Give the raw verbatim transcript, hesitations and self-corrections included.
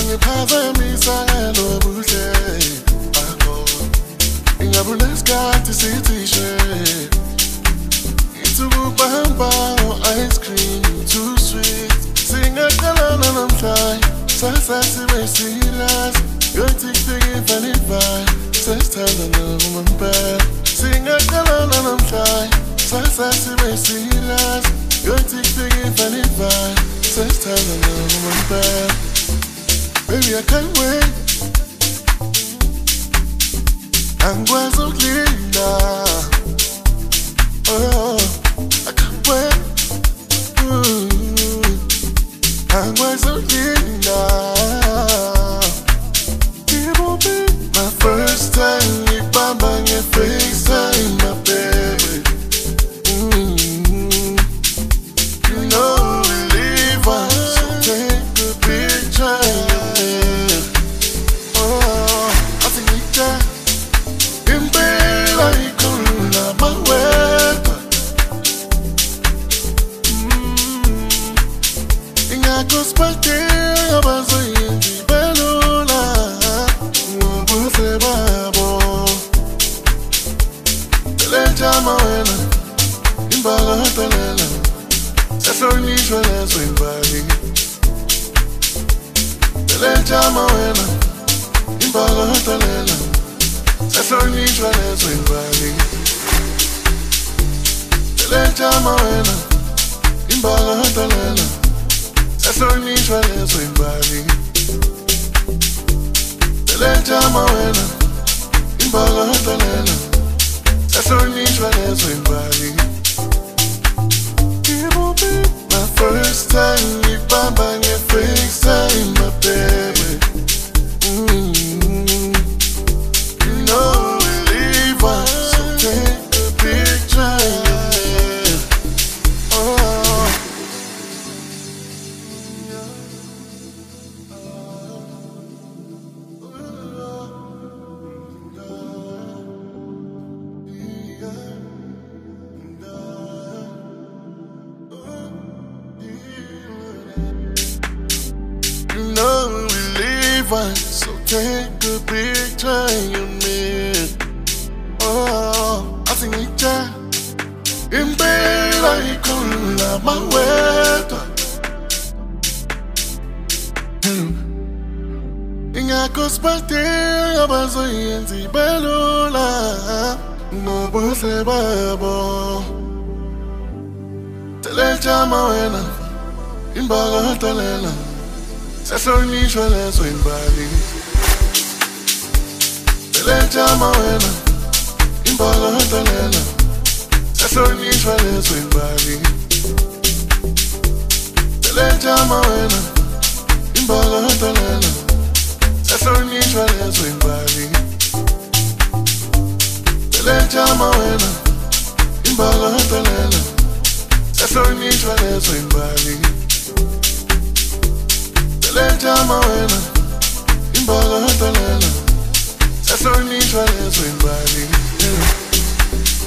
Singiphazamisa ngalobuhle bakho. Ingabula isikhathi sithishe. Ngithi ukubamba ice cream too sweet. Singaqalana namhlanje, sasa sibe serious. Yothi kufike ifanele vibe, sesithandana ngempela. Singaqalana namhlanje, sasa sibe serious. Yothi kufike ifanele vibe, sesithandana ngempela. Baby, I can't wait. Angikwazi ukulinda. Oh, I can't wait. Ooh, angikwazi ukulinda. It won't be my first time ngikubamba nge-FaceTime, my baby. Mm-hmm. You know we live on, so take a picture. Jama wena, imbaga hatalela. Sahlonishwa lezwe imbali. Tele jama wena, imbaga hatalela. Sahlonishwa lezwe imbali. Tele jama wena, imbaga hatalela. Sahlonishwa lezwe imbali. It will be my first time ngikubamba nge-FaceTime, my baby. Mm-hmm. You know we live on, so take a picture, yeah. Oh. You know we live on, so take a picture in me. Oh, I think it's ja. Impela ikula maweta. Ingakuspate abazoyenzi belula. Nobuhle babo. Tele jama wena, imbaga hatalela. Sahlonishwa lezwe imbali. Tele jama wena, imbaga hatalela. Sahlonishwa lezwe imbali. Tele jama wena, imbaga hatalela. Sahlonishwa lezwe imbali. Tele jama wena, imbaga hatalela. Sahlonishwa lezwe imbali. Tele jama wena, imbaga hatalela. Sahlonishwa lezwe imbali.